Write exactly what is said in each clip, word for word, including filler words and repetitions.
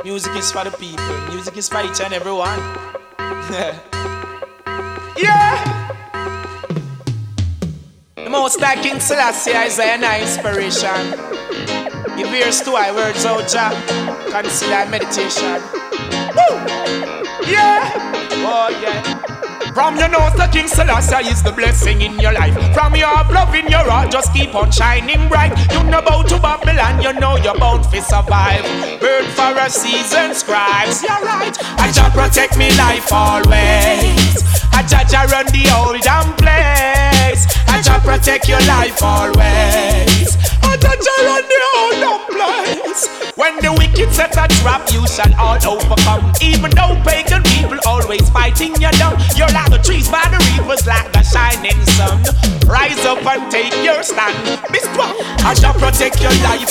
Music is for the people. Music is for each and every one. Yeah. The most high King Selassie is an inspiration. Give ears to my words, oh Jah. Consider meditation. Woo! Yeah. Oh yeah. From your nose to King Selassie is the blessing in your life. From your love in your heart, just keep on shining bright. You know about to Babylon, you know you're bound to survive. Bird for a season, scribes, you're right. I Jah protect me life always. I Jah Jah run the whole damn place. I Jah protect your life always. I Jah Jah run the whole damn place. When the wicked set a trap, you shall all overcome. Even though pagan people always fighting you down, you're like the trees by the rivers, like the shining sun. Rise up and take your stand. Be strong. I shall protect your life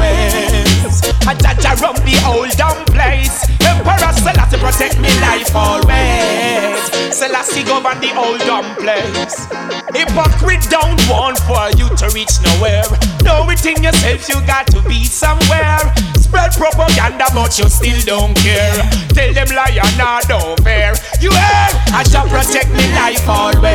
always. I Jah Jah run the whole damn place. Emperor Selassie protect me life always. Selassie govern the whole damn place. Hypocrite don't want for you to reach nowhere. Know it in yourself, you got to be somewhere. Spread propaganda but you still don't care. Tell them liar, nah, don't fair. You hear? I shall protect me life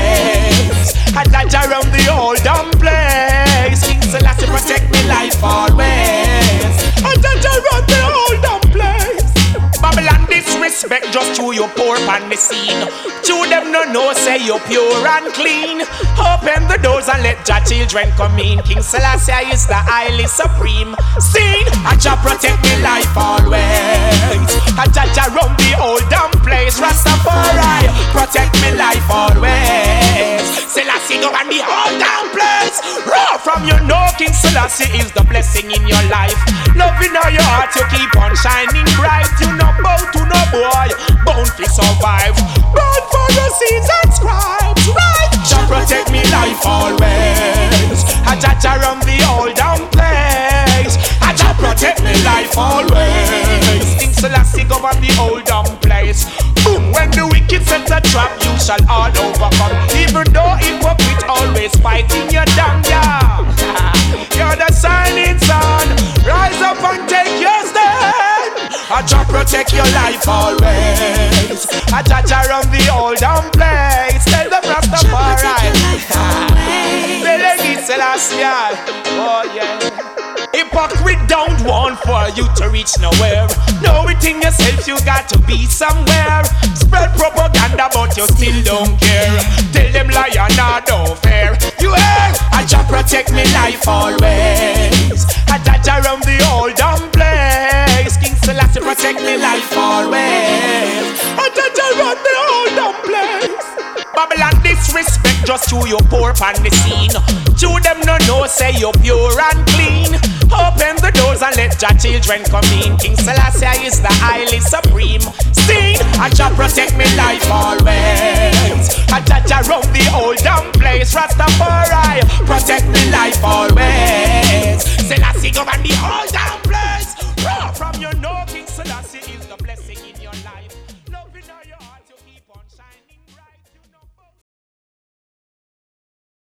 always. I Jah Jah run the whole damn place. King Selassie protect me life always. I Jah Jah run the whole damn place. Babylon disrespect just through your poor on the scene. To them no know say you're pure and clean. Open the doors and let Jah children come in. King Selassie is the highly supreme. Seen, I Jah protect me life always. I Jah Jah run the whole damn place. Rastafari protect me life always. Selassie go on the whole damn place. Raw from you know King Selassie is the blessing in your life. Love in all your heart you keep on shining bright. You know bow to no boy, bound to survive. Born for the seeds and scribes, right? Jah protect me life always. I Jah Jah run the whole damn place. I Jah protect me life always. King Selassie govern the whole damn place. Boom, when the wicked set a trap, you shall all overcome. Even though hypocrite always fighting you down, yeah. You're the shining sun. Rise up and take your stand. I Jah protect your life always. I Jah Jah run the whole damn place. Tell them Rastafari. Tell them it's Selassie. Oh yeah. Hypocrite don't want for you to reach nowhere. Know it in yourself, you got to be somewhere. Spread propaganda but you still don't care. Tell them liar, nah, don't fair. You hear? I Jah protect me life always. I Jah Jah run the whole damn place. King Selassie protect me life always. I Jah Jah run the whole damn place. Babylon disrespect just through your poor on the scene. To them no know say you're pure and clean. Open the doors and let Jah children come in. King Selassie is the highly supreme. Seen, I Jah protect me life always. I Jah Jah run the whole damn place. Rastafari protect me life always. Selassie govern the whole damn